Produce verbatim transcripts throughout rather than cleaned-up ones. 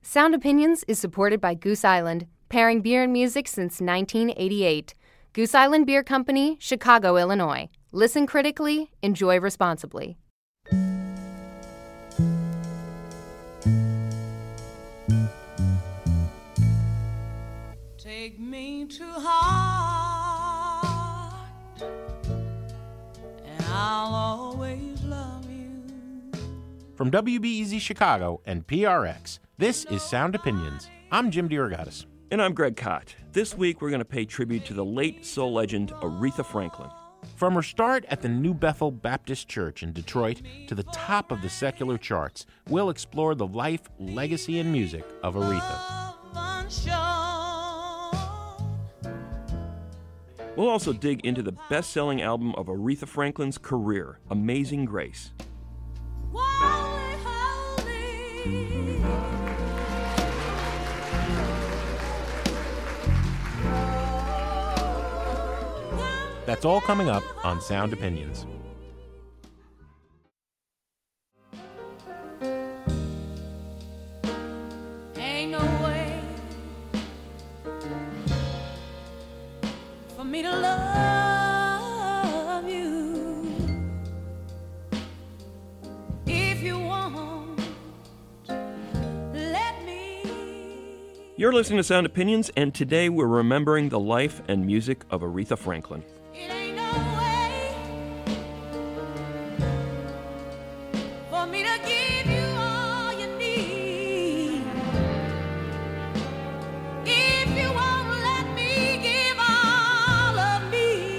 Sound Opinions is supported by Goose Island, pairing beer and music since nineteen eighty-eight. Goose Island Beer Company, Chicago, Illinois. Listen critically, enjoy responsibly. Take me to heart, and I'll always love you. From W B E Z Chicago and P R X, this is Sound Opinions. I'm Jim DeRogatis. And I'm Greg Kot. This week we're going to pay tribute to the late soul legend Aretha Franklin. From her start at the New Bethel Baptist Church in Detroit to the top of the secular charts, we'll explore the life, legacy, and music of Aretha. We'll also dig into the best-selling album of Aretha Franklin's career, Amazing Grace. That's all coming up on Sound Opinions. Ain't no way for me to love you if you want. Let me. You're listening to Sound Opinions, and today we're remembering the life and music of Aretha Franklin. It ain't no way for me to give you all you need if you won't let me give all of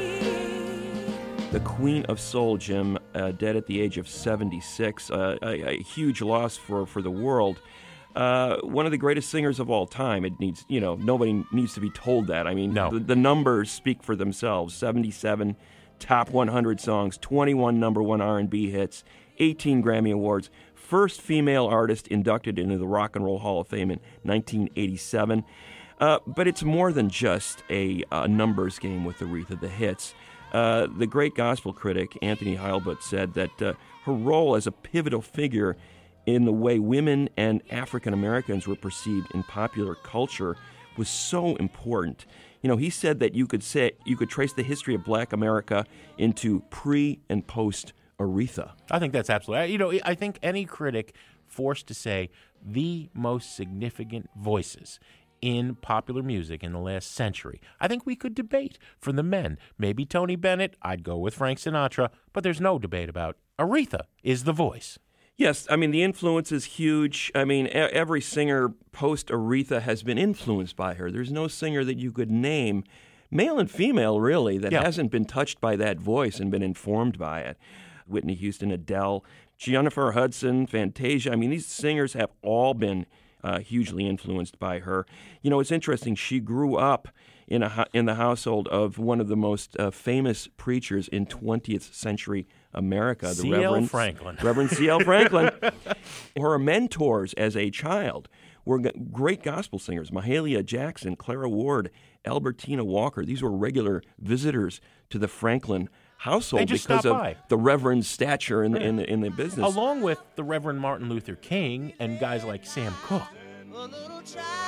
me. The Queen of Soul, Jim, uh, dead at the age of seventy-six, uh, a, a huge loss for, for the world. Uh, one of the greatest singers of all time. It needs, you know, nobody needs to be told that. I mean, No. the, the numbers speak for themselves. seventy-seven top one hundred songs, twenty-one number one R and B hits, eighteen Grammy Awards, first female artist inducted into the Rock and Roll Hall of Fame in nineteen eighty-seven. Uh, but it's more than just a, a numbers game with Aretha, the hits. Uh, the great gospel critic Anthony Heilbut said that uh, her role as a pivotal figure in the way women and African Americans were perceived in popular culture was so important. You know, he said that you could say you could trace the history of Black America into pre and post Aretha. I think that's absolutely, you know, I think any critic forced to say the most significant voices in popular music in the last century, I think we could debate for the men. Maybe Tony Bennett, I'd go with Frank Sinatra, but there's no debate about Aretha is the voice. Yes, I mean, the influence is huge. I mean, e- every singer post-Aretha has been influenced by her. There's no singer that you could name, male and female, really, that Yeah. hasn't been touched by that voice and been informed by it. Whitney Houston, Adele, Jennifer Hudson, Fantasia. I mean, these singers have all been uh, hugely influenced by her. You know, it's interesting. She grew up in a in the household of one of the most uh, famous preachers in twentieth century America, the C L Reverend Franklin. Reverend C L Franklin. Her mentors as a child were g- great gospel singers: Mahalia Jackson, Clara Ward, Albertina Walker. These were regular visitors to the Franklin household They just because stopped of by. the Reverend's stature in the, in the, in the business. Along with the Reverend Martin Luther King and guys like Sam Cooke. A little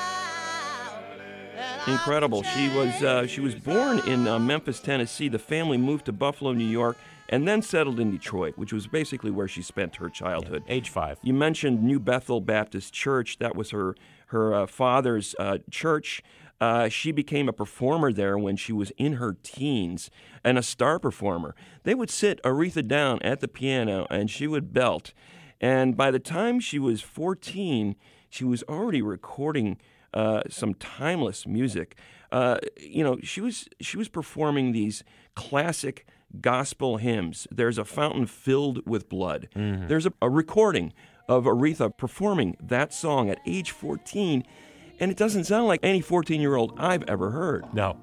child that I Incredible. can She was uh, she was born in uh, Memphis, Tennessee. The family moved to Buffalo, New York, and then settled in Detroit, which was basically where she spent her childhood. Age five. You mentioned New Bethel Baptist Church. That was her her uh, father's uh, church. Uh, she became a performer there when she was in her teens and a star performer. They would sit Aretha down at the piano and she would belt. And by the time she was fourteen, she was already recording uh, some timeless music. Uh, you know, she was she was performing these classic gospel hymns. There's a fountain filled with blood. Mm-hmm. There's a, a recording of Aretha performing that song at age fourteen, and it doesn't sound like any fourteen-year-old I've ever heard. No.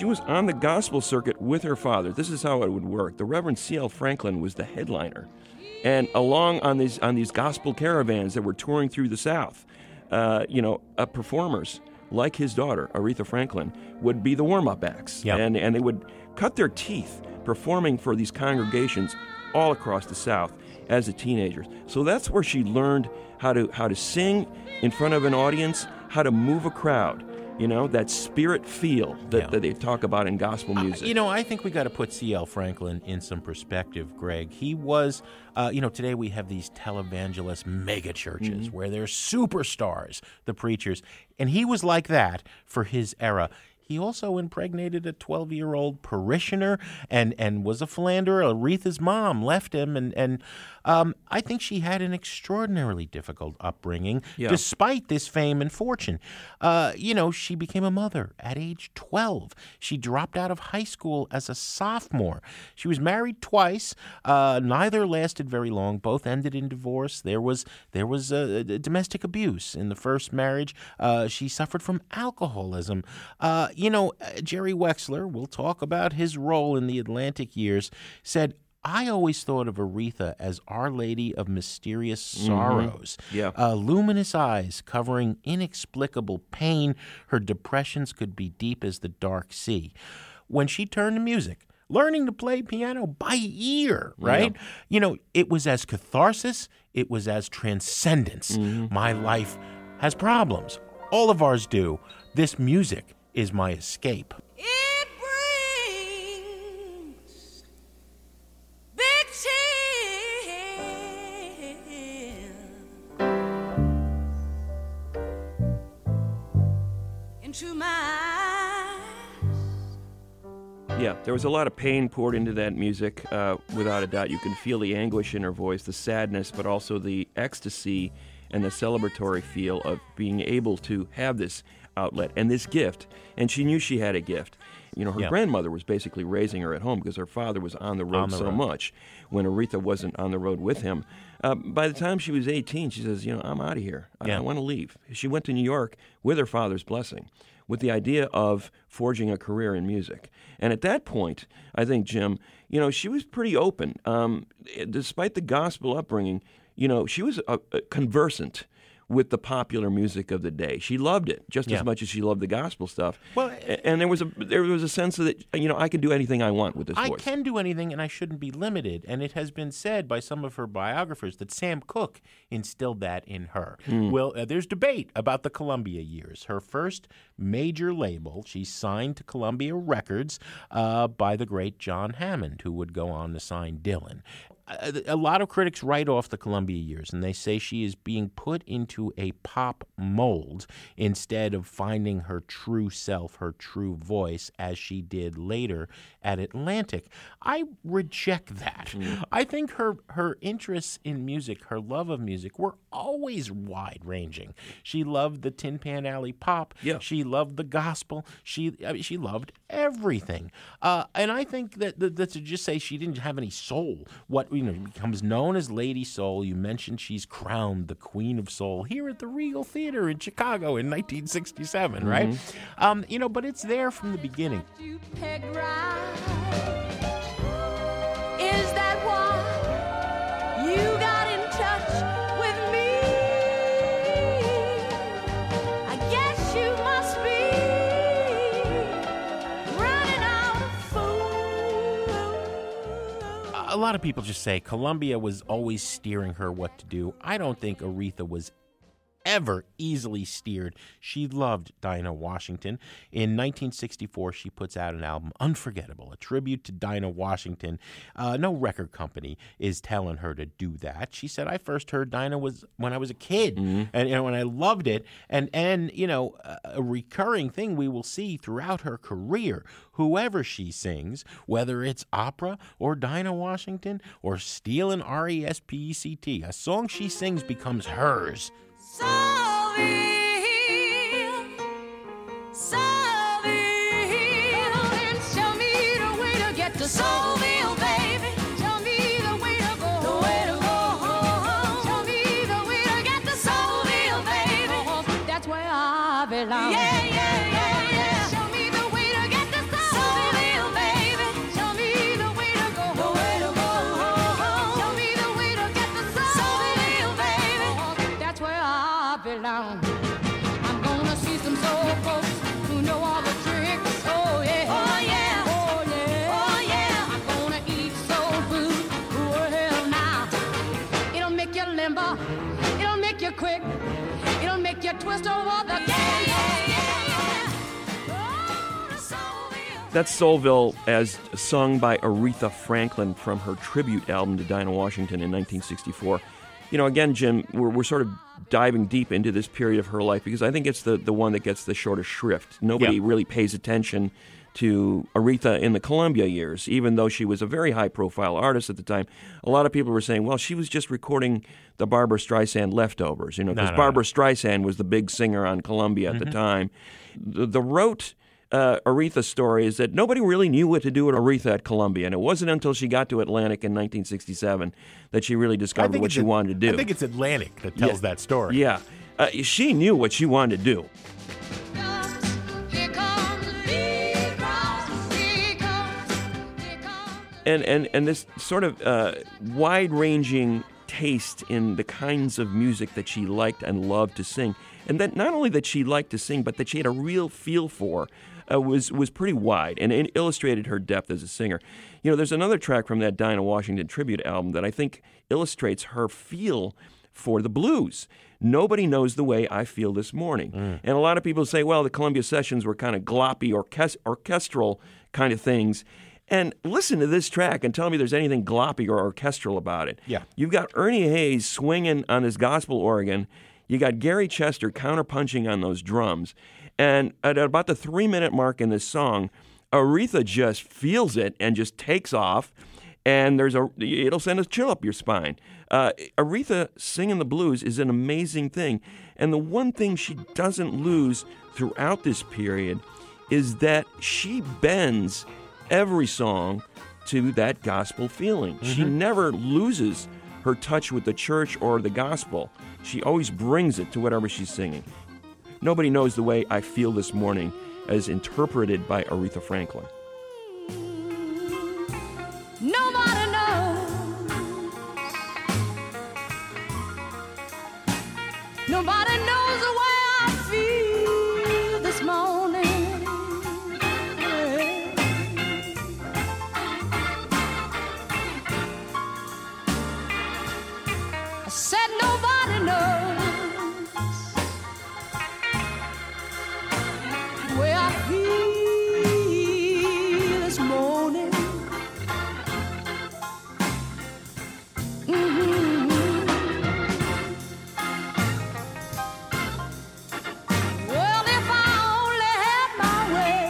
she was on the gospel circuit with her father. This is how it would work. The Reverend C L Franklin was the headliner. And along on these on these gospel caravans that were touring through the South, uh, you know, uh, performers like his daughter, Aretha Franklin, would be the warm-up acts. Yep. And, and they would cut their teeth performing for these congregations all across the South as a teenager. So that's where she learned how to how to sing in front of an audience, how to move a crowd. You know, that spirit feel that, Yeah. that they talk about in gospel music. Uh, you know, I think we got to put C L Franklin in some perspective, Greg. He was, uh, you know, today we have these televangelist mega churches Mm-hmm. where they're superstars, the preachers, and he was like that for his era. He also impregnated a twelve-year-old parishioner and, and was a philanderer. Aretha's mom left him, and, and um, I think she had an extraordinarily difficult upbringing, Yeah. despite this fame and fortune. Uh, you know, she became a mother at age twelve. She dropped out of high school as a sophomore. She was married twice. Uh, neither lasted very long. Both ended in divorce. There was there was uh, domestic abuse in the first marriage. Uh, she suffered from alcoholism. Uh, you know, uh, Jerry Wexler, we'll talk about his role in the Atlantic years, said, I always thought of Aretha as Our Lady of Mysterious Sorrows. Yeah. Uh, luminous eyes covering inexplicable pain. Her depressions could be deep as the dark sea. When she turned to music, learning to play piano by ear, right? Yeah. You know, it was as catharsis, it was as transcendence. My life has problems. All of ours do. This music is my escape. It brings big tears into my eyes. Yeah, there was a lot of pain poured into that music. Uh, without a doubt, you can feel the anguish in her voice, the sadness, but also the ecstasy and the celebratory feel of being able to have this outlet and this gift. And she knew she had a gift. You know, her Yeah. grandmother was basically raising her at home because her father was on the road On the so road. much when Aretha wasn't on the road with him. Uh, by the time she was eighteen, she says, you know, I'm out of here. I, Yeah. I want to leave. She went to New York with her father's blessing, with the idea of forging a career in music. And at that point, I think, Jim, you know, she was pretty open. Um, despite the gospel upbringing, you know, she was uh, uh, conversant with the popular music of the day. She loved it just Yeah. as much as she loved the gospel stuff. Well, A- and there was a there was a sense that, you know, I can do anything I want with this I voice. can do anything and I shouldn't be limited. And it has been said by some of her biographers that Sam Cooke instilled that in her. Well, uh, there's debate about the Columbia years. Her first major label, she signed to Columbia Records uh, by the great John Hammond, who would go on to sign Dylan. A, a lot of critics write off the Columbia years, and they say she is being put into a pop mold instead of finding her true self, her true voice, as she did later at Atlantic. I reject that. I think her her interests in music, her love of music, were always wide-ranging. She loved the Tin Pan Alley pop. Yeah. She loved the gospel. She I mean, she loved everything. Uh, and I think that, that, that to just say she didn't have any soul, what you know becomes known as Lady Soul. You mentioned she's crowned the Queen of Soul here at the Regal Theater in Chicago in nineteen sixty-seven, right? Um, you know, but it's there from the beginning. You pegged right. Is that why you got in touch with me? I guess you must be running out of food. A lot of people just say Columbia was always steering her what to do. I don't think Aretha was ever easily steered. She loved Dinah Washington. In nineteen sixty-four, she puts out an album, Unforgettable, a tribute to Dinah Washington. Uh, no record company is telling her to do that. She said, I first heard Dinah was when I was a kid, and you know, and I loved it. And, and you know, a, a recurring thing we will see throughout her career, whoever she sings, whether it's opera or Dinah Washington or Steel and R E S P E C T, a song she sings becomes hers. Solville, Solville, and show me the way to get to Solville, baby. Show me the way to go, the way to go home. Show me the way to get to Solville, baby. That's where I belong. Yeah, yeah, yeah, yeah. Show me the way to get to Solville. twist over the yeah, yeah, yeah. Oh, the Soulville. That's Soulville as sung by Aretha Franklin from her tribute album to Dinah Washington in nineteen sixty-four. You know, again, Jim, we're, we're sort of diving deep into this period of her life because I think it's the, the one that gets the shortest shrift. Nobody Yeah. really pays attention to Aretha in the Columbia years, even though she was a very high-profile artist at the time. A lot of people were saying, well, she was just recording the Barbara Streisand leftovers, you know, because No, no, Barbara no. Streisand was the big singer on Columbia at the time. The, the rote uh, Aretha story is that nobody really knew what to do with Aretha at Columbia, and it wasn't until she got to Atlantic in nineteen sixty-seven that she really I discovered think what it's she a- wanted to do. I think it's Atlantic that tells Yeah. that story. Yeah. Uh, she knew what she wanted to do. Here comes Lee Cross. Here comes, here comes. And, and, and this sort of uh, wide-ranging taste in the kinds of music that she liked and loved to sing. And that not only that she liked to sing, but that she had a real feel for uh, was, was pretty wide, and it illustrated her depth as a singer. You know, there's another track from that Dinah Washington tribute album that I think illustrates her feel for the blues. Nobody knows the way I feel this morning. And a lot of people say, well, the Columbia Sessions were kind of gloppy, orchest- orchestral kind of things. And listen to this track and tell me there's anything gloppy or orchestral about it. Yeah. You've got Ernie Hayes swinging on his gospel organ. You got Gary Chester counterpunching on those drums. And at about the three-minute mark in this song, Aretha just feels it and just takes off. And there's a it'll send a chill up your spine. Uh, Aretha singing the blues is an amazing thing. And the one thing she doesn't lose throughout this period is that she bends every song to that gospel feeling. She never loses her touch with the church or the gospel. She always brings it to whatever she's singing. Nobody knows the way I feel this morning as interpreted by Aretha Franklin. Nobody knows. Nobody knows the way I feel this morning. I said nobody knows the way I feel this morning. Well, if I only had my way,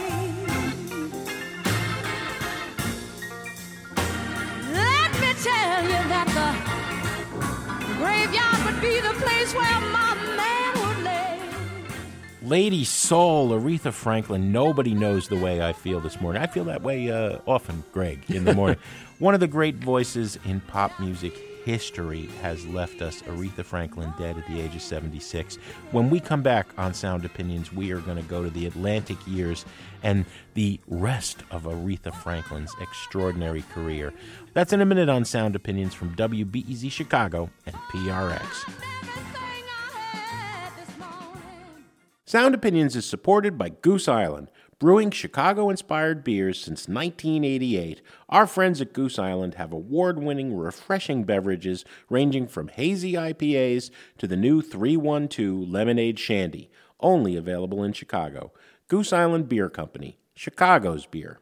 let me tell you that the graveyard would be the place where my man would lay. Lady Soul, Aretha Franklin. Nobody knows the way I feel this morning. I feel that way uh, often, Greg, in the morning. One of the great voices in pop music history has left us, Aretha Franklin, dead at the age of seventy-six. When we come back on Sound Opinions, we are going to go to the Atlantic years and the rest of Aretha Franklin's extraordinary career. That's in a minute on Sound Opinions from W B E Z Chicago and P R X. Everything I had this morning. Sound Opinions is supported by Goose Island, brewing Chicago-inspired beers since nineteen eighty-eight. Our friends at Goose Island have award-winning, refreshing beverages ranging from hazy I P As to the new three one two Lemonade Shandy, only available in Chicago. Goose Island Beer Company, Chicago's beer.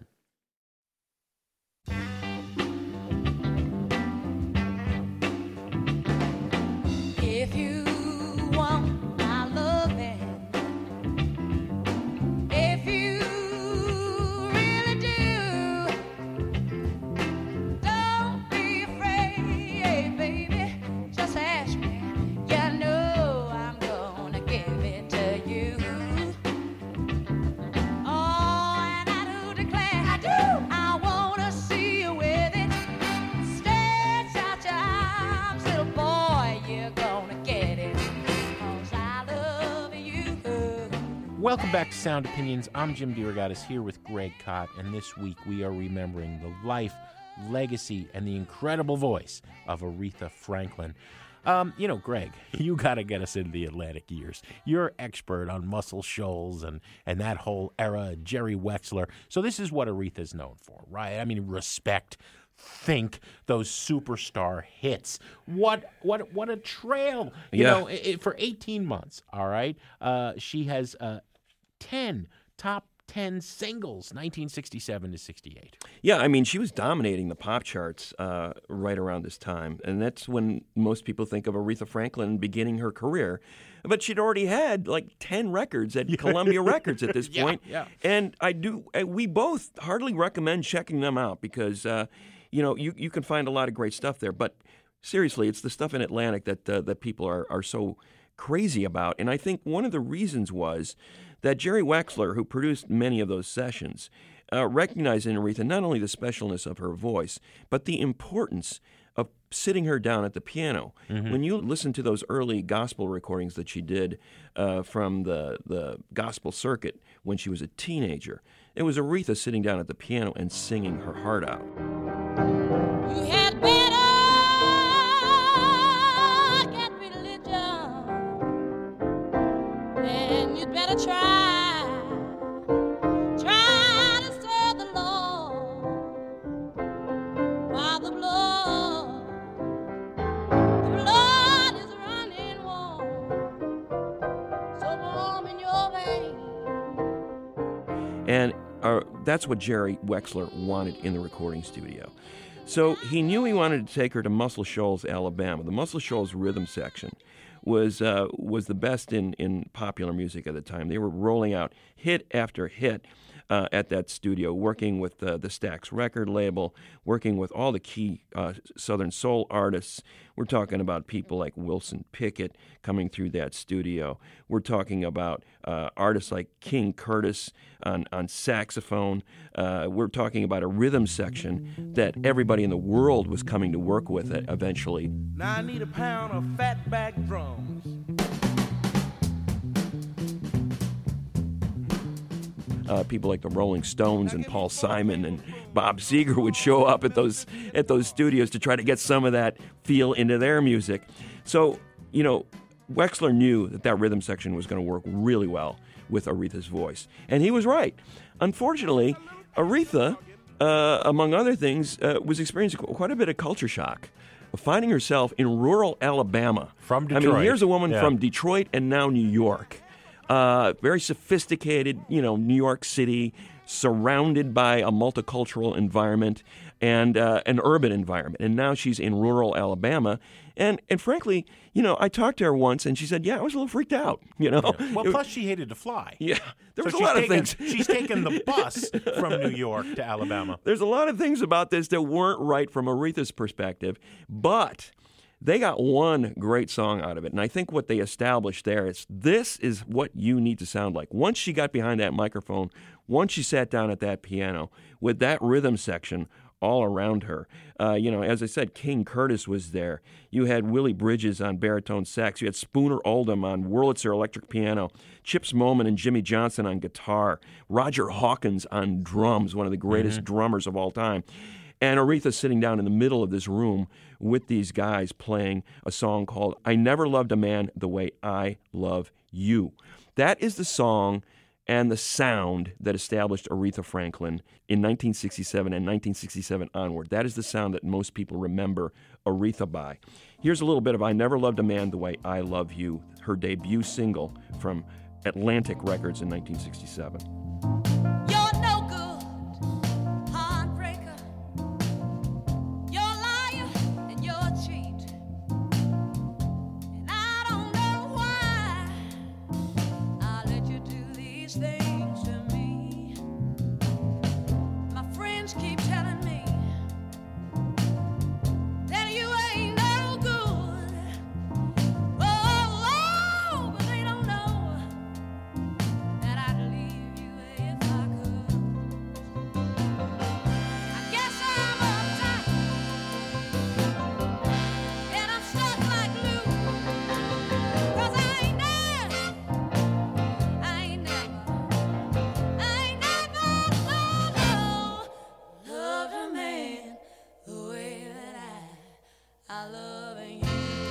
If you want my loving, if you really do, don't be afraid, baby. Just ask me. You know I'm gonna give it to you. Oh, and I do declare, I do. I wanna see you with it. Stretch out your arms, little boy. You're gonna get it. 'Cause I love you. Welcome back to Sound Opinions. I'm Jim DeRogatis here with Greg Kot, and this week we are remembering the life, legacy, and the incredible voice of Aretha Franklin. Um, you know, Greg, you got to get us into the Atlantic years. You're expert on Muscle Shoals and, and that whole era, Jerry Wexler. So this is what Aretha's known for, right? I mean, respect think those superstar hits. What what what a trail! You Yeah. know, i i- for eighteen months. All right, uh, she has uh, ten top ten singles, nineteen sixty-seven to sixty-eight. Yeah, I mean, she was dominating the pop charts uh, right around this time, and that's when most people think of Aretha Franklin beginning her career. But she'd already had like ten records at Columbia Records at this Yeah, point. yeah. And I do, uh, we both hardly recommend checking them out because, uh, you know, you, you can find a lot of great stuff there. But seriously, it's the stuff in Atlantic that uh, that people are, are so crazy about. And I think one of the reasons was that Jerry Wexler, who produced many of those sessions, uh, recognized in Aretha not only the specialness of her voice, but the importance of sitting her down at the piano. When you listen to those early gospel recordings that she did uh, from the, the gospel circuit when she was a teenager, it was Aretha sitting down at the piano and singing her heart out. You had better get religion, and you'd better try, try to serve the Lord by the blood. The blood is running warm, so warm in your veins. And uh, that's what Jerry Wexler wanted in the recording studio. So he knew he wanted to take her to Muscle Shoals, Alabama. The Muscle Shoals rhythm section was uh, was the best in, in popular music at the time. They were rolling out hit after hit uh, at that studio, working with uh, the Stax record label, working with all the key uh, Southern soul artists. We're talking about people like Wilson Pickett coming through that studio. We're talking about uh, artists like King Curtis on, on saxophone. Uh, we're talking about a rhythm section that everybody in the world was coming to work with it eventually. Now I need a pound of fatback drums. Uh, people like the Rolling Stones and Paul Simon and Bob Seger would show up at those at those studios to try to get some of that feel into their music. So, you know, Wexler knew that that rhythm section was going to work really well with Aretha's voice. And he was right. Unfortunately, Aretha, uh, among other things, uh, was experiencing quite a bit of culture shock, finding herself in rural Alabama. From I mean, Detroit. here's a woman Yeah. from Detroit and now New York. Uh, very sophisticated, you know, New York City, surrounded by a multicultural environment and uh, an urban environment. And now she's in rural Alabama. And and frankly, you know, I talked to her once and she said, yeah, I was a little freaked out, you know. Well, It- plus she hated to fly. yeah, there was So a she's lot of taken- things. She's taken the bus from New York to Alabama. There's a lot of things about this that weren't right from Aretha's perspective, but they got one great song out of it. And I think what they established there is this is what you need to sound like. Once she got behind that microphone, once she sat down at that piano with that rhythm section all around her. Uh, you know, as I said, King Curtis was there. You had Willie Bridges on baritone sax. You had Spooner Oldham on Wurlitzer electric piano. Chips Moman and Jimmy Johnson on guitar. Roger Hawkins on drums, one of the greatest drummers of all time. And Aretha sitting down in the middle of this room with these guys playing a song called I Never Loved a Man the Way I Love You. That is the song and the sound that established Aretha Franklin in nineteen sixty-seven and nineteen sixty-seven onward. That is the sound that most people remember Aretha by. Here's a little bit of I Never Loved a Man the Way I Love You, her debut single from Atlantic Records in nineteen sixty-seven. You're no good, heartbreaker. You're a liar and you're a cheat. And I don't know why I let you do these things to me. My friends keep telling me that you ain't no good. Oh, oh, but they don't know that I'd leave you if I could. I guess I'm uptight and I'm stuck like glue. 'Cause I ain't never, I ain't never, I ain't never, no, no, loved a man the way that I, I love you.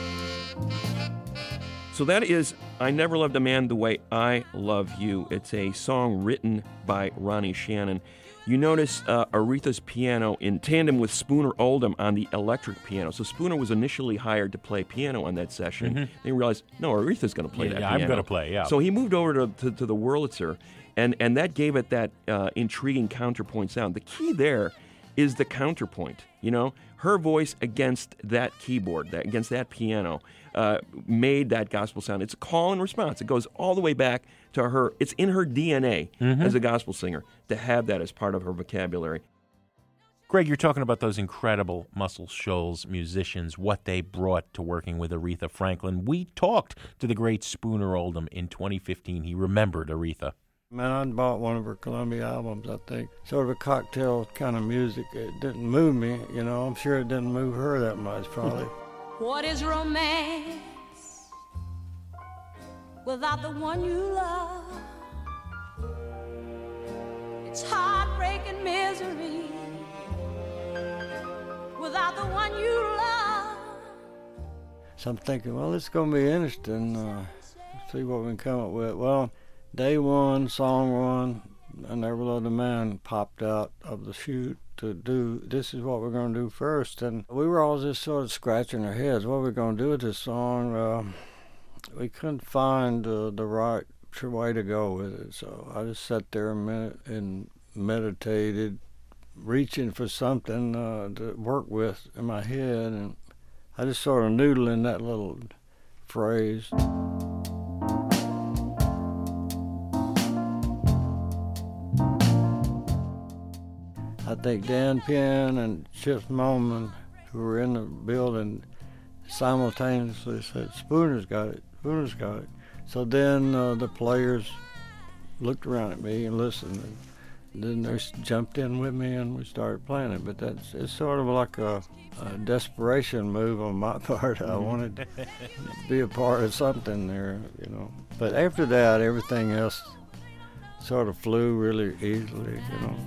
So that is I Never Loved a Man the Way I Love You. It's a song written by Ronnie Shannon. you notice uh, Aretha's piano in tandem with Spooner Oldham on the electric piano. So Spooner was initially hired to play piano on that session. Mhm. They realized, no, Aretha's going to play Yeah, that yeah, I'm piano. gonna play, yeah. So he moved over to, to, to the Wurlitzer, and, and that gave it that uh, intriguing counterpoint sound. The key there is the counterpoint, you know? Her voice against that keyboard, that, against that piano, uh, made that gospel sound. It's a call and response. It goes all the way back to her. It's in her D N A Mhm. as a gospel singer to have that as part of her vocabulary. Greg, you're talking about those incredible Muscle Shoals musicians, what they brought to working with Aretha Franklin. We talked to the great Spooner Oldham in twenty fifteen. He remembered Aretha. Man, I bought one of her Columbia albums, I think. Sort of a cocktail kind of music. It didn't move me, you know. I'm sure it didn't move her that much, probably. What is romance without the one you love? It's heartbreaking misery without the one you love. So I'm thinking, well, it's going to be interesting. Uh, see what we can come up with. Well, day one, song one, I Never Loved a Man popped out of the chute to do, this is what we're going to do first. And we were all just sort of scratching our heads. What are we going to do with this song? Uh, we couldn't find uh, the right way to go with it. So I just sat there a minute and meditated, reaching for something uh, to work with in my head. And I just sort of noodled in that little phrase. I think Dan Penn and Chip Moman, who were in the building, simultaneously said, Spooner's got it, Spooner's got it. So then uh, the players looked around at me and listened, and then they jumped in with me and we started playing it. But that's it's sort of like a, a desperation move on my part. I wanted to be a part of something there, you know. But after that, everything else sort of flew really easily, you know.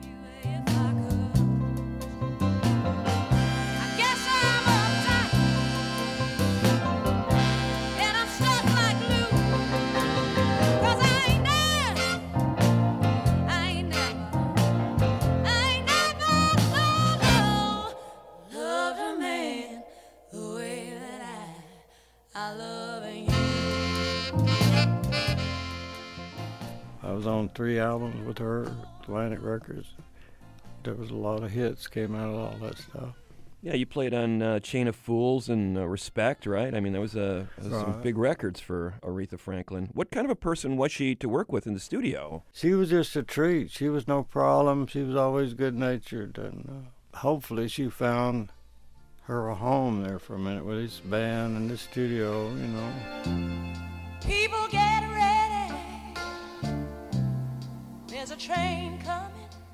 I was on three albums with her, Atlantic Records. There was a lot of hits came out of all that stuff. Yeah, you played on uh, Chain of Fools and uh, Respect, right? I mean, that was, uh, that was some Right. big records for Aretha Franklin. What kind of a person was she to work with in the studio? She was just a treat. She was no problem. She was always good-natured. And uh, hopefully she found her a home there for a minute with this band and this studio, you know. People get ready. There's a train coming.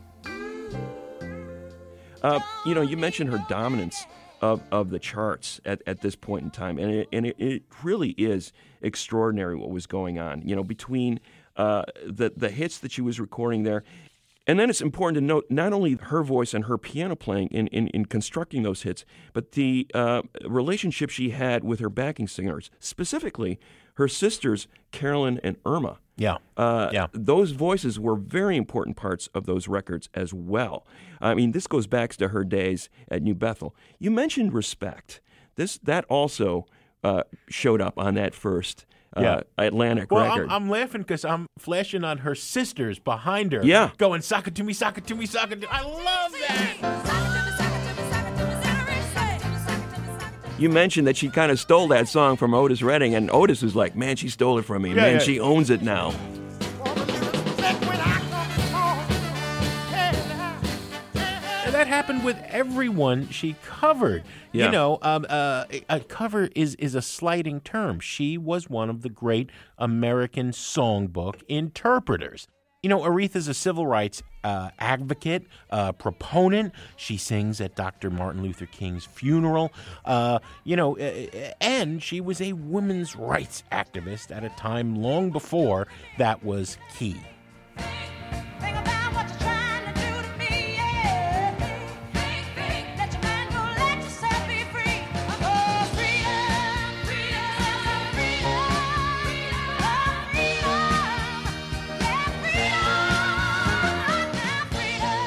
Uh, you know, you mentioned her dominance of, of the charts at, at this point in time, and it, and it, it really is extraordinary what was going on, you know, between uh, the, the hits that she was recording there. And then it's important to note not only her voice and her piano playing in, in, in constructing those hits, but the uh, relationship she had with her backing singers, specifically her sisters, Carolyn and Irma. Yeah. Uh, Yeah. Those voices were very important parts of those records as well. I mean, this goes back to her days at New Bethel. You mentioned Respect. This That also uh, showed up on that first uh, Yeah. Atlantic Well, record. I'm, I'm laughing because I'm flashing on her sisters behind her. Yeah. Going, sock it to me, sock it to me, sock it to me. I love that. You mentioned that she kind of stole that song from Otis Redding, and Otis was like, man, she stole it from me. Yeah, man, yeah. she owns it now. And that happened with everyone she covered. Yeah. You know, um, uh, a cover is, is a slighting term. She was one of the great American songbook interpreters. You know, Aretha's a civil rights uh, advocate, uh, proponent. She sings at Doctor Martin Luther King's funeral. Uh, you know, uh, and she was a women's rights activist at a time long before that was key. Think about what you're trying to do to me, yeah. Let your mind go, let yourself be free. Oh, freedom, freedom, freedom, oh, freedom, yeah, freedom, freedom.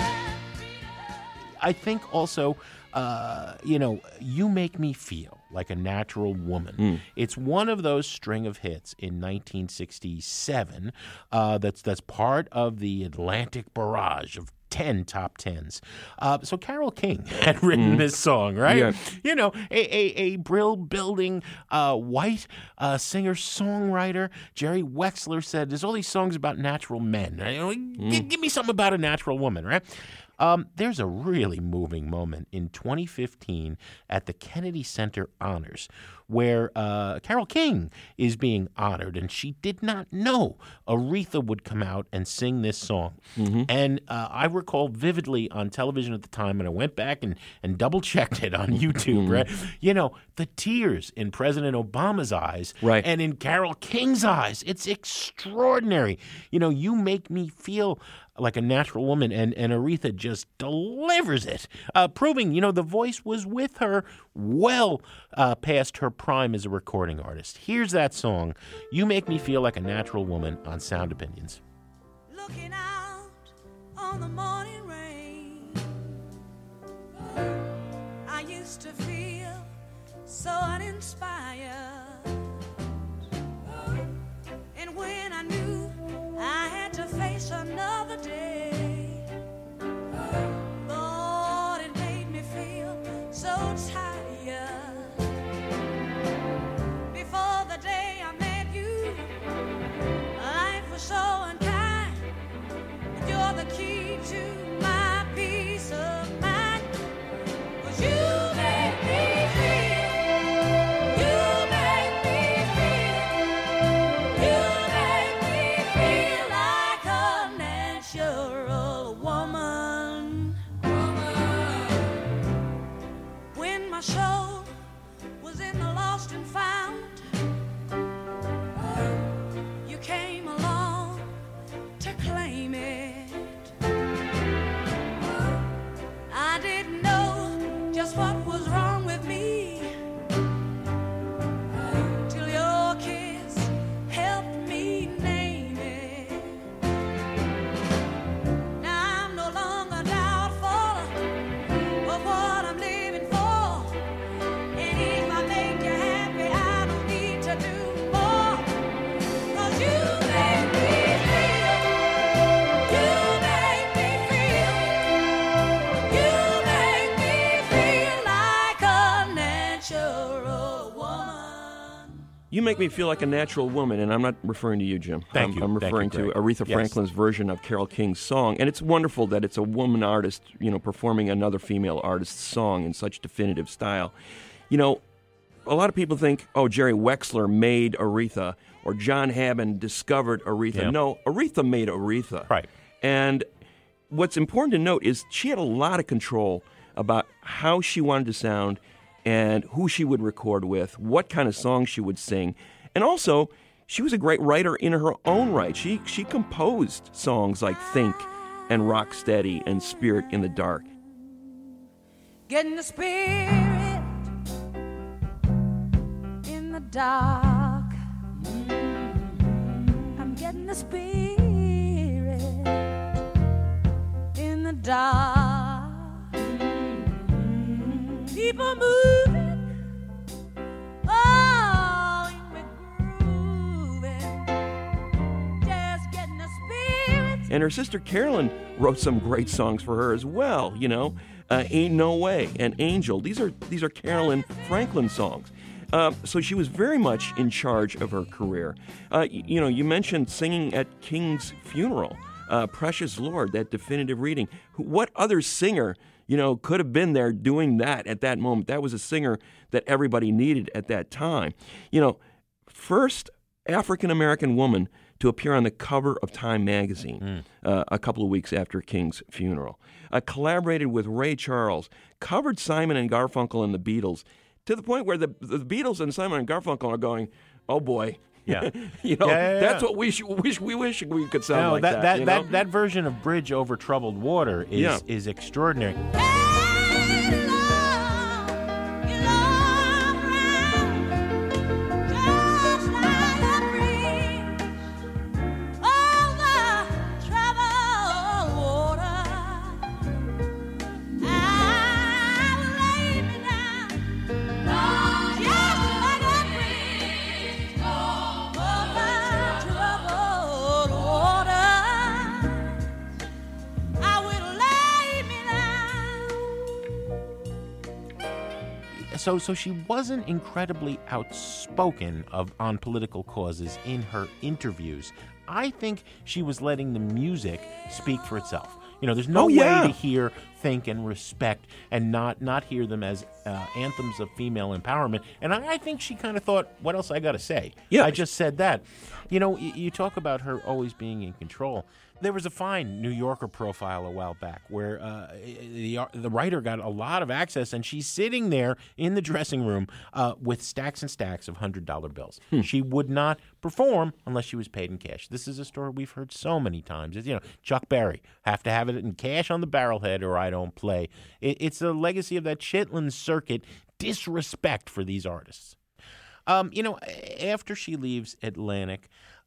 I think also, uh, you know, You Make Me Feel Like a Natural Woman. Mm. It's one of those string of hits in nineteen sixty-seven uh, that's that's part of the Atlantic barrage of ten top tens. Uh, so Carole King had written mm. this song, right? Yeah. You know, a, a, a brill-building uh, white uh, singer-songwriter. Jerry Wexler said, there's all these songs about natural men. You know, Mm. give, give me something about a natural woman, right? Um, there's a really moving moment in twenty fifteen at the Kennedy Center Honors where uh, Carole King is being honored, and she did not know Aretha would come out and sing this song. Mm-hmm. And uh, I recall vividly on television at the time, and I went back and, and double-checked it on YouTube, Mm-hmm. right? You know, the tears in President Obama's eyes Right. and in Carole King's eyes. It's extraordinary. You know, You Make Me Feel Like a Natural Woman, and, and Aretha just delivers it, uh, proving, you know, the voice was with her well uh, past her prime as a recording artist. Here's that song, You Make Me Feel Like a Natural Woman, on Sound Opinions. Looking out on the morning rain, I used to feel so uninspired. And when I knew I had to face another day, Lord, it made me feel so tired. Before the day I met you, life was so unkind. You're the key to my peace of mind. 'Cause you make me feel, you make me feel, you make me feel like a natural woman. When my soul was in the lost and found, you came along to claim it. I didn't know just what was wrong with me till your kiss helped me name it. Now I'm no longer doubtful of what I'm living for. And if I make you happy, I don't need to do more. 'Cause you make me feel, you make me feel, you make me feel like a natural woman. You Make Me Feel Like a Natural Woman, and I'm not referring to you, Jim. Thank I'm, you. I'm Thank referring you, to Greg. Aretha Yes. Franklin's version of Carole King's song, and it's wonderful that it's a woman artist, you know, performing another female artist's song in such definitive style. You know, a lot of people think, oh, Jerry Wexler made Aretha, or John Hammond discovered Aretha. Yeah. No, Aretha made Aretha. Right. And what's important to note is she had a lot of control about how she wanted to sound and who she would record with, what kind of songs she would sing. And also, she was a great writer in her own right. She she composed songs like Think and Rock Steady and Spirit in the Dark. Getting the spirit in the dark. I'm getting the spirit in the dark. People moving, oh, me grooving. Just getting the spirit. And her sister Carolyn wrote some great songs for her as well, you know. Uh, Ain't No Way and Angel. These are these are Carolyn Franklin songs. Uh, so she was very much in charge of her career. Uh, y- you know, you mentioned singing at King's funeral. Uh, Precious Lord, that definitive reading. What other singer, you know, could have been there doing that at that moment? That was a singer that everybody needed at that time. You know, first African-American woman to appear on the cover of Time magazine uh, a couple of weeks after King's funeral. Uh, collaborated with Ray Charles, covered Simon and Garfunkel and the Beatles, to the point where the, the Beatles and Simon and Garfunkel are going, oh boy. Yeah. you know, Yeah, yeah, yeah. that's what we sh- wish we wish we could sound No, like that that. that, you that, know? that version of Bridge Over Troubled Water is Yeah. is extraordinary. Hey, love, you love round, just like a breeze over troubled water. I so so she wasn't incredibly outspoken of on political causes in her interviews. I think she was letting the music speak for itself. You know, there's no Oh, yeah. way to hear, think, and respect and not not hear them as uh, anthems of female empowerment. And I, I think she kind of thought, what else I got to say? Yeah. I just said that. You know, y- you talk about her always being in control. There was a fine New Yorker profile a while back where uh, the the writer got a lot of access, and she's sitting there in the dressing room uh, with stacks and stacks of one hundred dollar bills. Hmm. She would not perform unless she was paid in cash. This is a story we've heard so many times. It's, you know, Chuck Berry, have to have it in cash on the barrelhead or I don't play. It, it's a legacy of that Chitlin circuit disrespect for these artists. Um, you know, after she leaves Atlantic,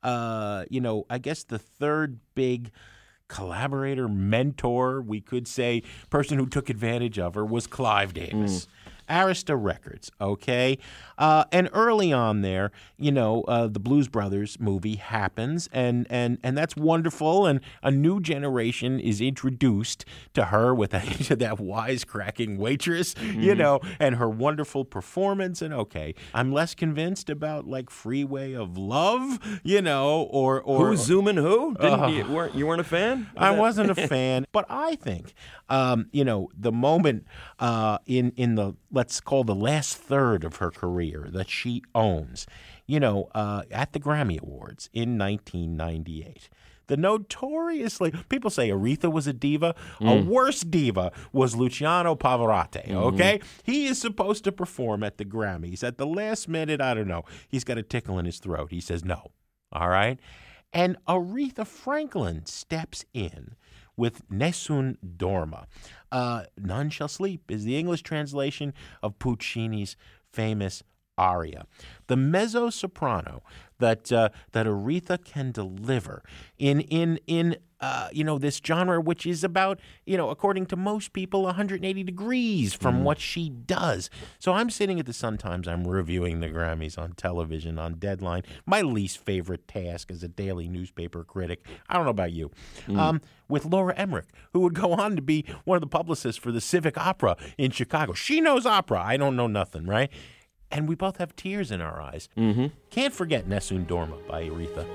uh, you know, I guess the third big collaborator, mentor, we could say, person who took advantage of her was Clive Davis. Mm. Arista Records, okay? Uh, and early on there, you know, uh, the Blues Brothers movie happens, and, and, and that's wonderful, and a new generation is introduced to her with that, that wisecracking waitress, mm-hmm. you know, and her wonderful performance, and okay, I'm less convinced about, like, Freeway of Love, you know, or... or Who's zooming who? Didn't uh, you, weren't, you weren't a fan? Was I that- wasn't a fan, but I think, um, you know, the moment uh, in, in the, let's call the last third of her career that she owns, you know, uh, at the Grammy Awards in nineteen ninety-eight. The notoriously, people say Aretha was a diva. Mm. A worse diva was Luciano Pavarotti, okay? Mm-hmm. He is supposed to perform at the Grammys. At the last minute, I don't know, he's got a tickle in his throat. He says no, all right? And Aretha Franklin steps in with Nessun Dorma. Uh, None Shall Sleep is the English translation of Puccini's famous aria. The mezzo-soprano that uh, that Aretha can deliver in in in uh, you know, this genre, which is about, you know, according to most people, one hundred eighty degrees from mm. what she does. So I'm sitting at the Sun-Times, I'm reviewing the Grammys on television, on Deadline. My least favorite task as a daily newspaper critic. I don't know about you. Mm. Um, with Laura Emmerich, who would go on to be one of the publicists for the Civic Opera in Chicago. She knows opera. I don't know nothing, right? And we both have tears in our eyes. Mm-hmm. Can't forget Nessun Dorma by Aretha.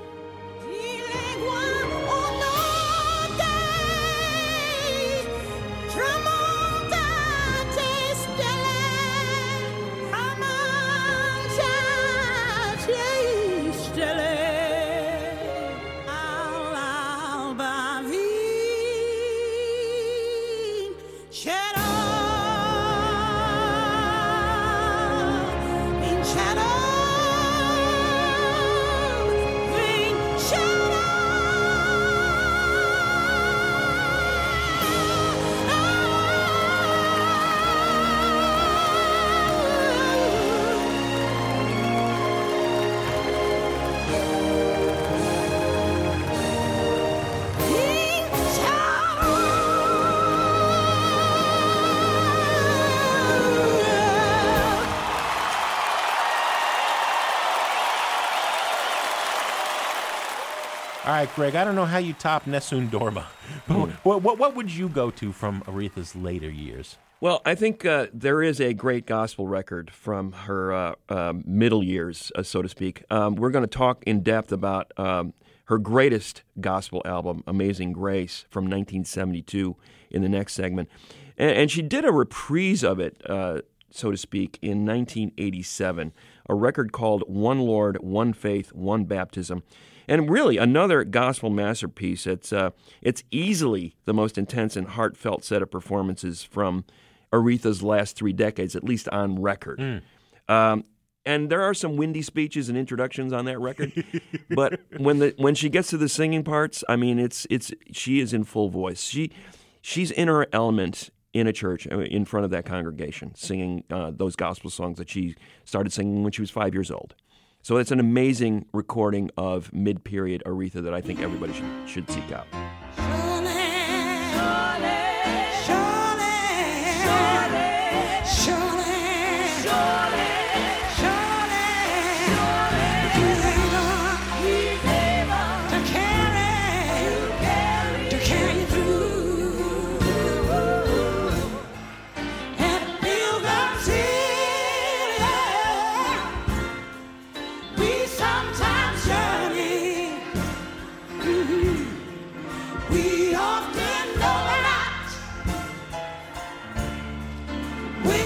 All right, Greg, I don't know how you top Nessun Dorma, but mm. what, what, what would you go to from Aretha's later years? Well, I think uh, there is a great gospel record from her uh, uh, middle years, uh, so to speak. Um, we're going to talk in depth about um, her greatest gospel album, Amazing Grace, from nineteen seventy-two, in the next segment. And, and she did a reprise of it, uh, so to speak, in nineteen eighty-seven, a record called One Lord, One Faith, One Baptism. And really, another gospel masterpiece. It's uh, it's easily the most intense and heartfelt set of performances from Aretha's last three decades, at least on record. Mm. Um, and there are some windy speeches and introductions on that record, but when the when she gets to the singing parts, I mean, it's it's she is in full voice. She she's in her element in a church in front of that congregation, singing uh, those gospel songs that she started singing when she was five years old. So it's an amazing recording of mid-period Aretha that I think everybody should, should seek out.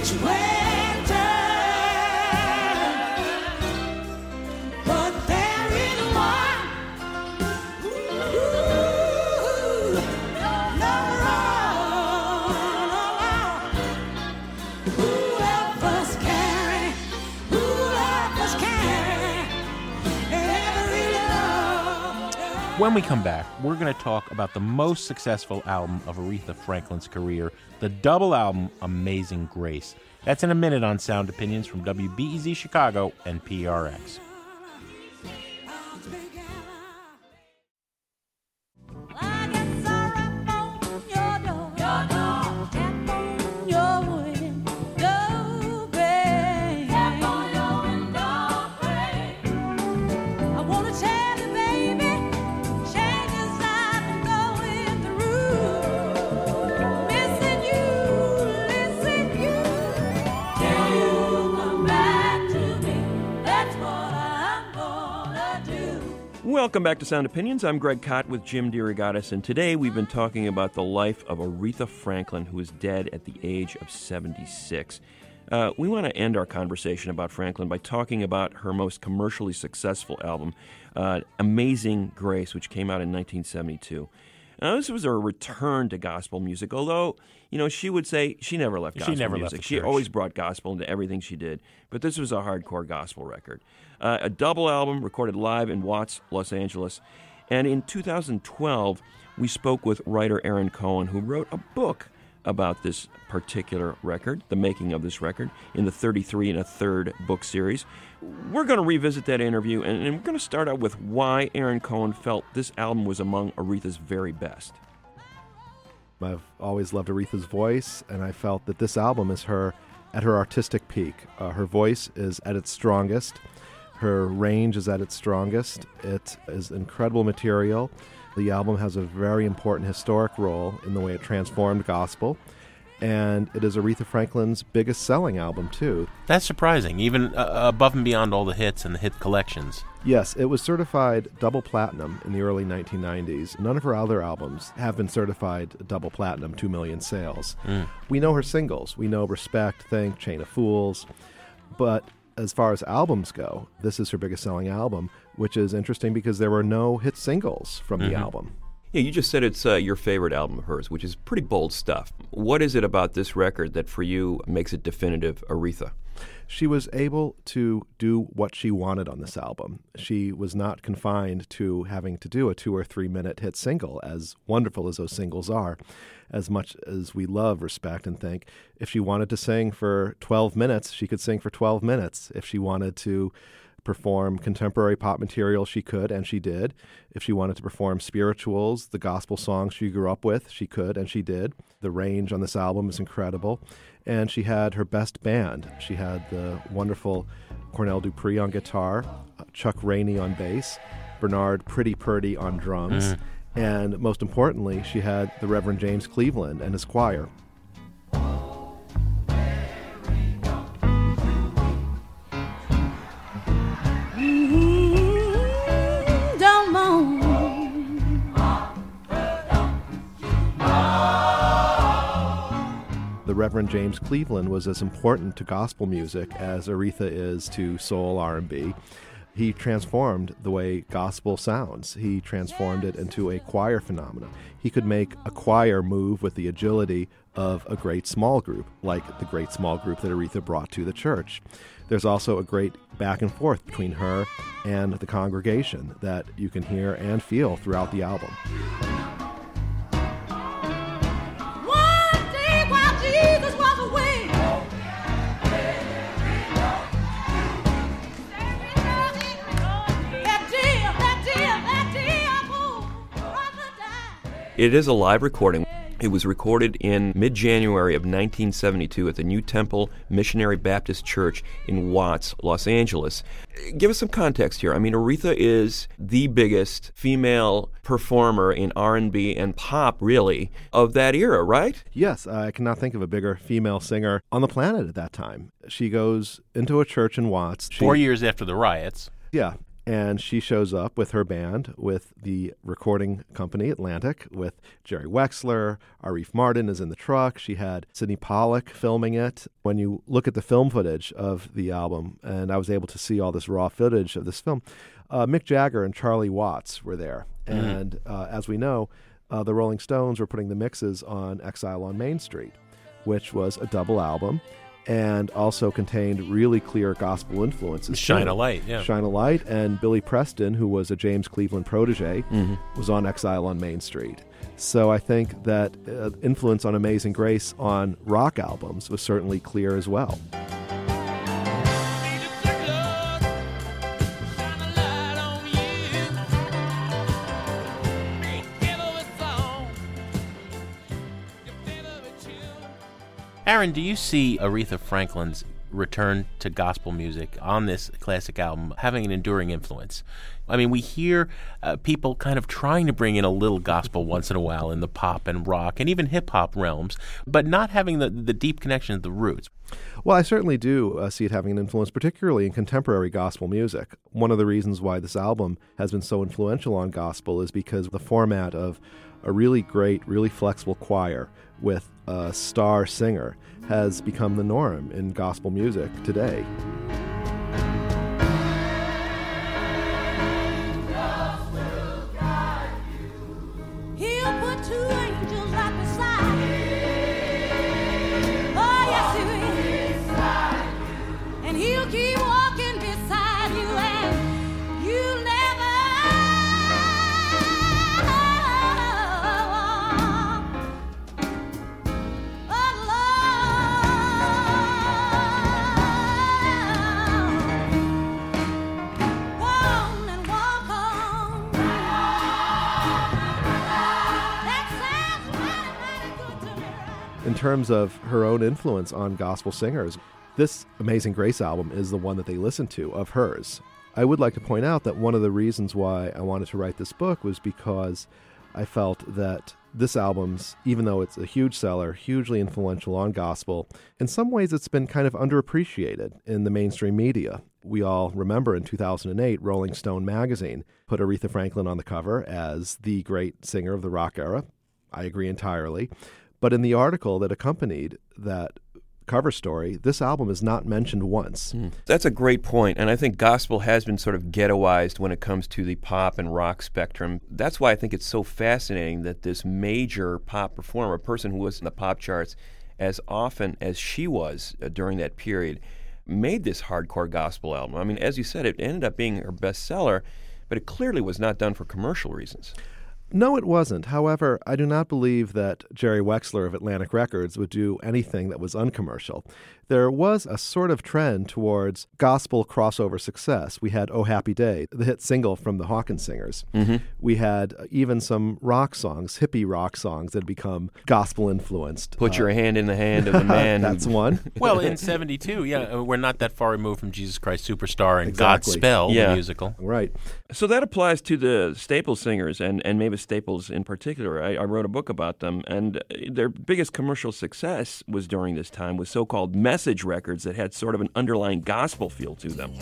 which way to turn. But there is one, ooh, no wrong, who left us carry, who left us carry every love. When we come back, we're going to talk about the most successful album of Aretha Franklin's career, the double album Amazing Grace. That's in a minute on Sound Opinions from W B E Z Chicago and P R X. I get sorrow on your door, your door. Tap on your window, babe. Tap on your window, babe. I wanna tell you, baby, changes I've been going through. Missing you, missing you. Till you come back to me, that's what I'm gonna do. Welcome back to Sound Opinions. I'm Greg Kot with Jim DeRogatis, and today we've been talking about the life of Aretha Franklin, who is dead at the age of seventy-six. Uh, we want to end our conversation about Franklin by talking about her most commercially successful album, uh, Amazing Grace, which came out in nineteen seventy-two. Now, this was a return to gospel music, although, you know, she would say she never left She gospel never left music. the She church. always brought gospel into everything she did, but this was a hardcore gospel record. Uh, a double album recorded live in Watts, Los Angeles. And in two thousand twelve, we spoke with writer Aaron Cohen, who wrote a book about this particular record, the making of this record, in the thirty-three and a third book series. We're going to revisit that interview, and, and we're going to start out with why Aaron Cohen felt this album was among Aretha's very best. I've always loved Aretha's voice, and I felt that this album is her at her artistic peak. Uh, her voice is at its strongest. Her range is at its strongest. It is incredible material. The album has a very important historic role in the way it transformed gospel, and it is Aretha Franklin's biggest selling album, too. That's surprising, even uh, above and beyond all the hits and the hit collections. Yes, it was certified double platinum in the early nineteen nineties. None of her other albums have been certified double platinum, two million sales. Mm. We know her singles. We know Respect, Think, Chain of Fools. But as far as albums go, this is her biggest selling album, which is interesting because there were no hit singles from Mm-hmm. the album. Yeah, you just said it's uh, your favorite album of hers, which is pretty bold stuff. What is it about this record that for you makes it definitive Aretha? She was able to do what she wanted on this album. She was not confined to having to do a two or three minute hit single, as wonderful as those singles are. As much as we love Respect and Think, if she wanted to sing for twelve minutes, she could sing for twelve minutes. If she wanted to perform contemporary pop material, she could, and she did. If she wanted to perform spirituals, the gospel songs she grew up with, she could, and she did. The range on this album is incredible. And she had her best band. She had the wonderful Cornell Dupree on guitar, uh, Chuck Rainey on bass, Bernard Pretty Purdy on drums, and most importantly, she had the Reverend James Cleveland and his choir. Mm, don't moan. The Reverend James Cleveland was as important to gospel music as Aretha is to soul R and B. He transformed the way gospel sounds. He transformed it into a choir phenomenon. He could make a choir move with the agility of a great small group, like the great small group that Aretha brought to the church. There's also a great back and forth between her and the congregation that you can hear and feel throughout the album. One day while Jesus was away, that dear, that dear, that dear old brother died. It is a live recording. It was recorded in mid-January of nineteen seventy-two at the New Temple Missionary Baptist Church in Watts, Los Angeles. Give us some context here. I mean, Aretha is the biggest female performer in R and B and pop, really, of that era, right? Yes, I cannot think of a bigger female singer on the planet at that time. She goes into a church in Watts. She, Four years after the riots. Yeah. And she shows up with her band, with the recording company Atlantic, with Jerry Wexler. Arif Mardin is in the truck. She had Sidney Pollack filming it. When you look at the film footage of the album, and I was able to see all this raw footage of this film, uh, Mick Jagger and Charlie Watts were there. Mm. And uh, as we know, uh, the Rolling Stones were putting the mixes on Exile on Main Street, which was a double album, and also contained really clear gospel influences. Shine too. a Light, yeah. Shine a Light, and Billy Preston, who was a James Cleveland protege, mm-hmm. was on Exile on Main Street. So I think that uh, influence on Amazing Grace on rock albums was certainly clear as well. Aaron, do you see Aretha Franklin's return to gospel music on this classic album having an enduring influence? I mean, we hear uh, people kind of trying to bring in a little gospel once in a while in the pop and rock and even hip-hop realms, but not having the, the deep connection to the roots. Well, I certainly do uh, see it having an influence, particularly in contemporary gospel music. One of the reasons why this album has been so influential on gospel is because the format of a really great, really flexible choir with a star singer has become the norm in gospel music today. He'll put two angels right beside you. Oh, yes, he will. And he'll keep walking beside you, and you'll never in terms of her own influence on gospel singers, this Amazing Grace album is the one that they listen to of hers. I would like to point out that one of the reasons why I wanted to write this book was because I felt that this album's, even though it's a huge seller, hugely influential on gospel, in some ways it's been kind of underappreciated in the mainstream media. We all remember in two thousand eight, Rolling Stone magazine put Aretha Franklin on the cover as the great singer of the rock era. I agree entirely. But in the article that accompanied that cover story, this album is not mentioned once. Mm. That's a great point, and I think gospel has been sort of ghettoized when it comes to the pop and rock spectrum. That's why I think it's so fascinating that this major pop performer, a person who was in the pop charts as often as she was uh, during that period, made this hardcore gospel album. I mean, as you said, it ended up being her bestseller, but it clearly was not done for commercial reasons. No, it wasn't. However, I do not believe that Jerry Wexler of Atlantic Records would do anything that was uncommercial. There was a sort of trend towards gospel crossover success. We had Oh Happy Day, the hit single from the Hawkins Singers. Mm-hmm. We had even some rock songs, hippie rock songs that had become gospel influenced. Put uh, your hand in the hand of the man. That's who... one. Well, in seventy-two, yeah, we're not that far removed from Jesus Christ Superstar and Exactly. Godspell, Yeah. the musical. Right. So that applies to the Staples singers, and, and Mavis Staples in particular. I, I wrote a book about them, and their biggest commercial success was during this time with so-called message records that had sort of an underlying gospel feel to them.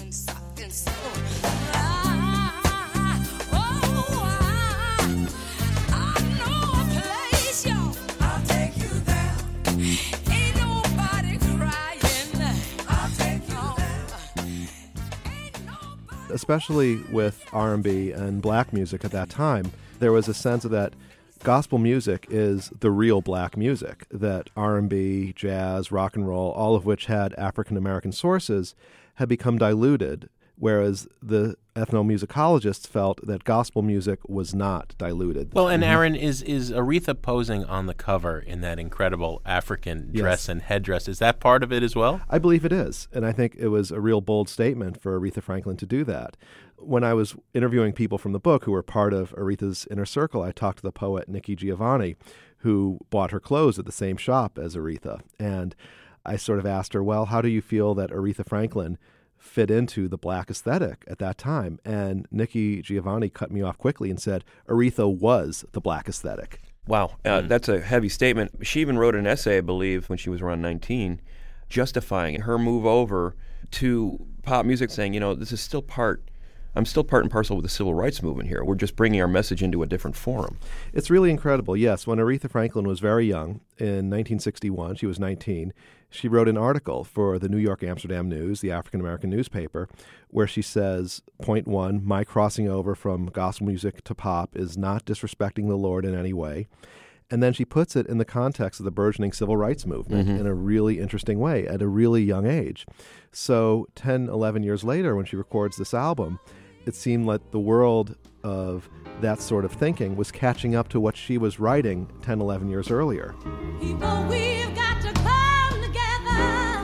Especially with R and B and black music at that time, there was a sense of that gospel music is the real black music, that R and B, jazz, rock and roll, all of which had African-American sources, had become diluted, whereas the ethnomusicologists felt that gospel music was not diluted. Well, and Aaron, is, is Aretha posing on the cover in that incredible African dress Yes. and headdress? Is that part of it as well? I believe it is, and I think it was a real bold statement for Aretha Franklin to do that. When I was interviewing people from the book who were part of Aretha's inner circle, I talked to the poet Nikki Giovanni, who bought her clothes at the same shop as Aretha. And I sort of asked her, well, how do you feel that Aretha Franklin fit into the black aesthetic at that time? And Nikki Giovanni cut me off quickly and said, Aretha was the black aesthetic. Wow, uh, mm. that's a heavy statement. She even wrote an essay, I believe, when she was around nineteen, justifying her move over to pop music, saying, you know, this is still part I'm still part and parcel with the civil rights movement here. We're just bringing our message into a different forum. It's really incredible. Yes, when Aretha Franklin was very young, in nineteen sixty-one, she was nineteen, she wrote an article for the New York Amsterdam News, the African-American newspaper, where she says, point one, my crossing over from gospel music to pop is not disrespecting the Lord in any way. And then she puts it in the context of the burgeoning civil rights movement mm-hmm. in a really interesting way at a really young age. So ten, eleven years later, when she records this album, it seemed like the world of that sort of thinking was catching up to what she was writing ten, eleven years earlier. People, we've got to come together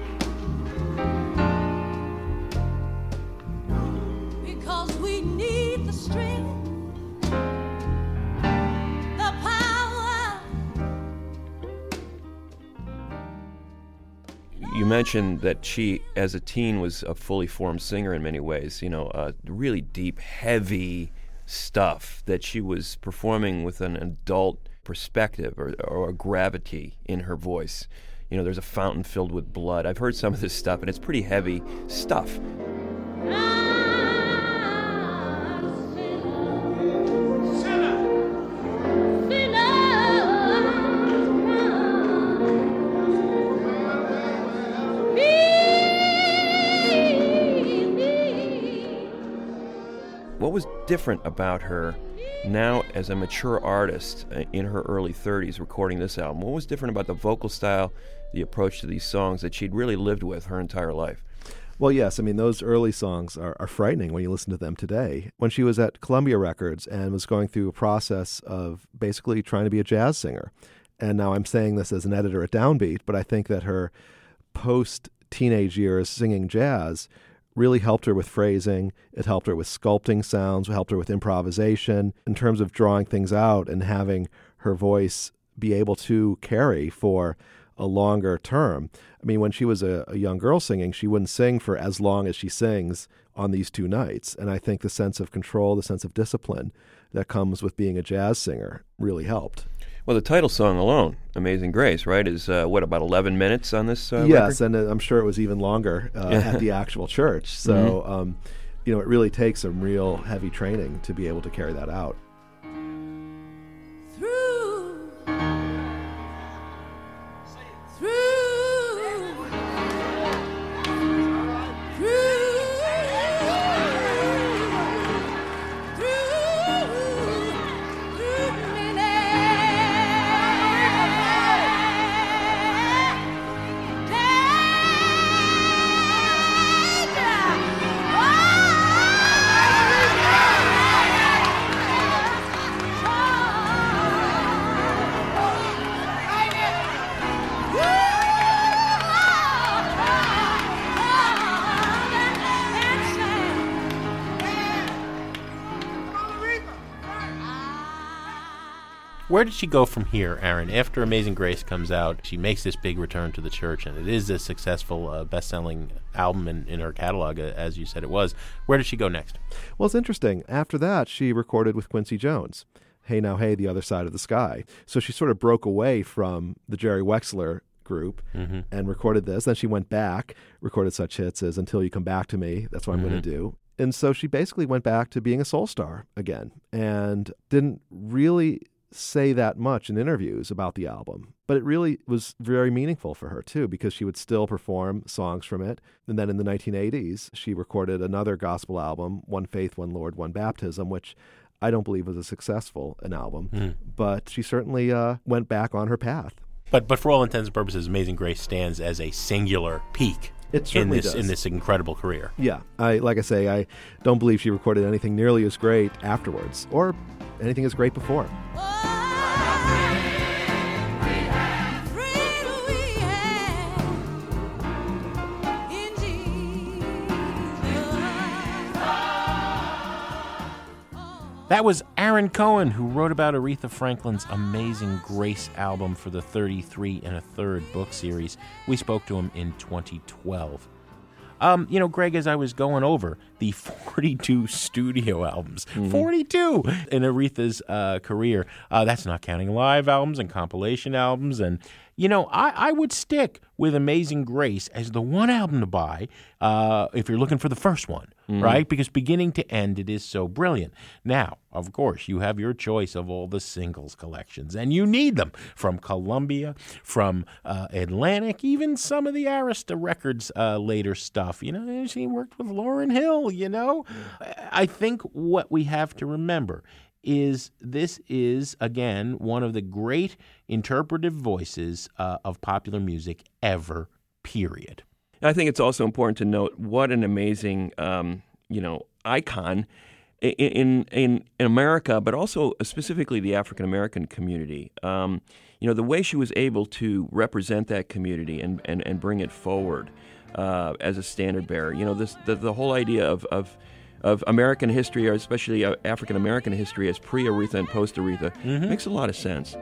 because we need the strength. You mentioned that she, as a teen, was a fully formed singer in many ways, you know, uh, really deep, heavy stuff that she was performing with an adult perspective or, or a gravity in her voice. You know, there's a fountain filled with blood. I've heard some of this stuff, and it's pretty heavy stuff. What was different about her now as a mature artist in her early thirties recording this album? What was different about the vocal style, the approach to these songs that she'd really lived with her entire life? Well, yes. I mean, those early songs are, are frightening when you listen to them today. When she was at Columbia Records and was going through a process of basically trying to be a jazz singer, and now I'm saying this as an editor at Downbeat, but I think that her post-teenage years singing jazz really helped her with phrasing. It helped her with sculpting sounds, it helped her with improvisation in terms of drawing things out and having her voice be able to carry for a longer term. I mean, when she was a, a young girl singing, she wouldn't sing for as long as she sings on these two nights. And I think the sense of control, the sense of discipline that comes with being a jazz singer really helped. Well, the title song alone, Amazing Grace, right, is, uh, what, about eleven minutes on this uh, Yes, record? and uh, I'm sure it was even longer uh, at the actual church. So, Mm-hmm. um, you know, it really takes some real heavy training to be able to carry that out. Through, through, Where did she go from here, Aaron? After Amazing Grace comes out, she makes this big return to the church, and it is a successful uh, best-selling album in, in her catalog, uh, as you said it was. Where does she go next? Well, it's interesting. After that, she recorded with Quincy Jones, Hey Now Hey, The Other Side of the Sky. So she sort of broke away from the Jerry Wexler group mm-hmm. and recorded this. Then she went back, recorded such hits as Until You Come Back to Me, That's What mm-hmm. I'm Going to Do. And so she basically went back to being a soul star again and didn't really say that much in interviews about the album. But it really was very meaningful for her, too, because she would still perform songs from it. And then in the nineteen eighties, she recorded another gospel album, One Faith, One Lord, One Baptism, which I don't believe was a successful an album. Mm. But she certainly uh, went back on her path. But but for all intents and purposes, Amazing Grace stands as a singular peak It in this does. in this incredible career. Yeah, I like I say, I don't believe she recorded anything nearly as great afterwards, or anything as great before. That was Aaron Cohen, who wrote about Aretha Franklin's Amazing Grace album for the thirty-three and a third book series. We spoke to him in twenty twelve. Um, you know, Greg, as I was going over the forty-two studio albums, mm-hmm. forty-two in Aretha's uh, career, uh, that's not counting live albums and compilation albums. And, you know, I, I would stick with Amazing Grace as the one album to buy uh, if you're looking for the first one, mm-hmm. right? Because beginning to end, it is so brilliant. Now, of course, you have your choice of all the singles collections, and you need them from Columbia, from uh, Atlantic, even some of the Arista Records uh, later stuff. You know, she worked with Lauryn Hill, you know. I think what we have to remember is this is, again, one of the great interpretive voices uh, of popular music ever, period. I think it's also important to note what an amazing, um, you know, icon in, in in in America, but also specifically the African American community. Um, you know, the way she was able to represent that community and, and, and bring it forward uh, as a standard bearer. You know, this the, the whole idea of, of of American history, or especially uh, African American history, as pre-Aretha and post-Aretha, mm-hmm. makes a lot of sense.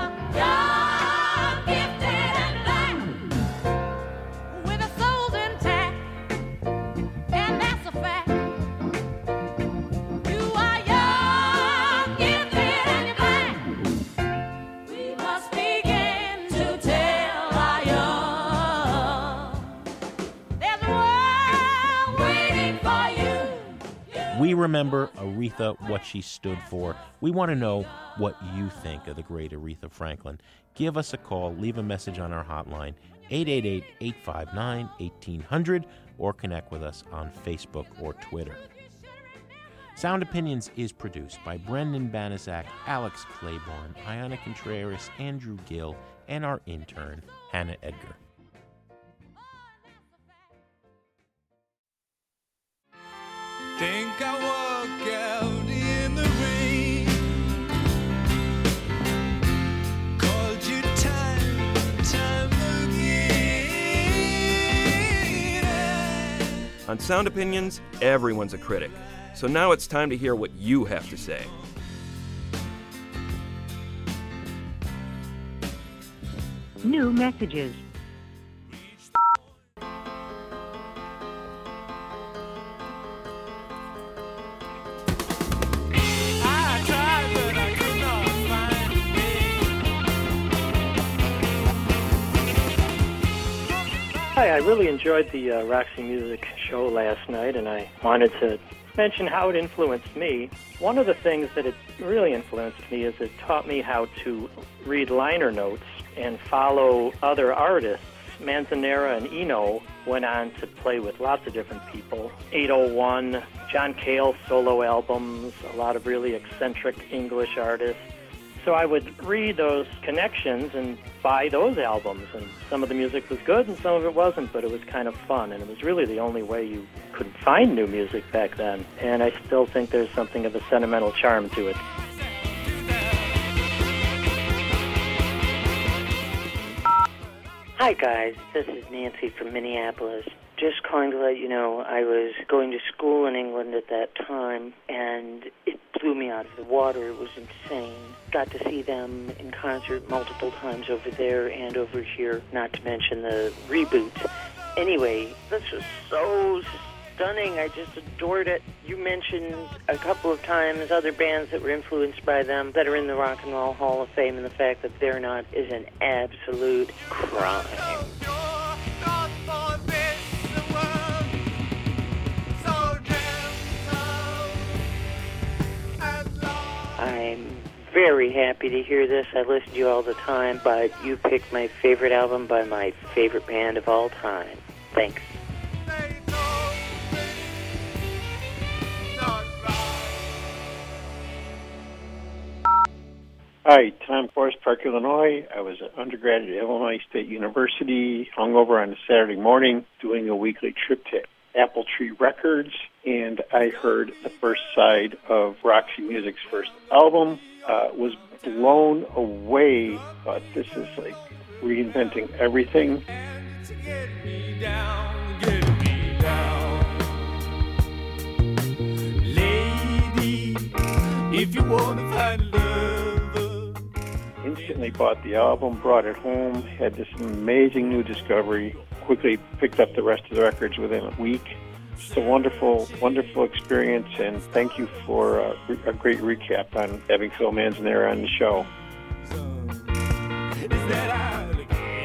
We remember Aretha, what she stood for. We want to know what you think of the great Aretha Franklin. Give us a call, leave a message on our hotline, eight eight eight, eight five nine, one eight hundred, or connect with us on Facebook or Twitter. Sound Opinions is produced by Brendan Banaszak, Alex Claiborne, Ayana Contreras, Andrew Gill, and our intern, Hannah Edgar. Think I walk out in the rain, called you time and time again. On Sound Opinions, everyone's a critic. So now it's time to hear what you have to say. New messages. Hi, I really enjoyed the uh, Roxy Music show last night, and I wanted to mention how it influenced me. One of the things that it really influenced me is it taught me how to read liner notes and follow other artists. Manzanera and Eno went on to play with lots of different people. eight oh one, John Cale solo albums, a lot of really eccentric English artists. So I would read those connections and buy those albums, and some of the music was good and some of it wasn't, but it was kind of fun, and it was really the only way you could find new music back then, and I still think there's something of a sentimental charm to it. Hi guys, this is Nancy from Minneapolis. Just calling to let you know I was going to school in England at that time, and it blew me out of the water. It was insane. Got to see them in concert multiple times over there and over here, not to mention the reboot. Anyway, this was so stunning. I just adored it. You mentioned a couple of times other bands that were influenced by them that are in the Rock and Roll Hall of Fame, and the fact that they're not is an absolute crime. I'm very happy to hear this. I listen to you all the time, but you picked my favorite album by my favorite band of all time. Thanks. Hi, Tom Forest Park, Illinois. I was an undergraduate at Illinois State University, hungover on a Saturday morning, doing a weekly trip to Apple Tree Records, and I heard the first side of Roxy Music's first album. Uh, was blown away, but this is like reinventing everything. Get me down, get me down. Lady, if you want to find love. Instantly bought the album, brought it home, had this amazing new discovery, quickly picked up the rest of the records within a week. It's a wonderful, wonderful experience, and thank you for uh, a great recap on having Phil Manzanera on the show. Is that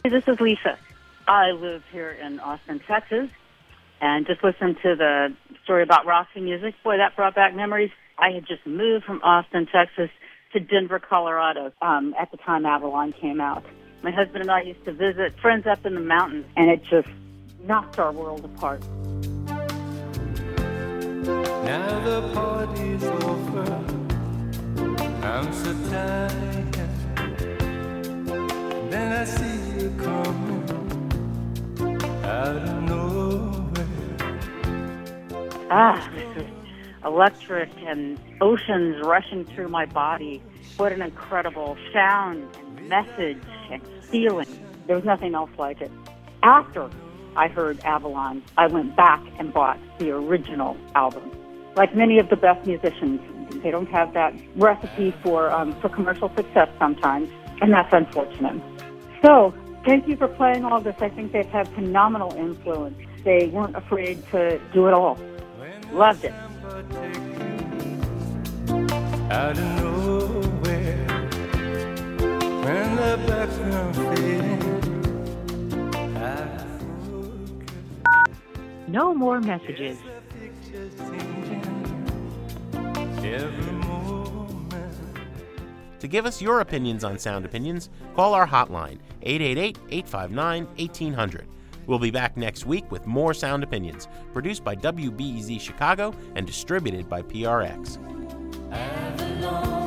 This is Lisa. I live here in Austin, Texas, and just listened to the story about Roxy Music. Boy, that brought back memories. I had just moved from Austin, Texas to Denver, Colorado um, at the time Avalon came out. My husband and I used to visit friends up in the mountains, and it just knocked our world apart. Now the party's over, I'm so tired. Then I see you coming out of nowhere. Ah, this is electric and oceans rushing through my body. What an incredible sound and message and feeling. There was nothing else like it. After I heard Avalon, I went back and bought the original album. Like many of the best musicians, they don't have that recipe for um, for commercial success sometimes, and that's unfortunate. So, thank you for playing all this. I think they've had phenomenal influence. They weren't afraid to do it all. Loved it. Out of nowhere, when the background fading, I No more messages. every moment. To give us your opinions on Sound Opinions, call our hotline, eight eight eight, eight five nine, eighteen hundred. We'll be back next week with more Sound Opinions, produced by W B E Z Chicago and distributed by P R X. Avalon.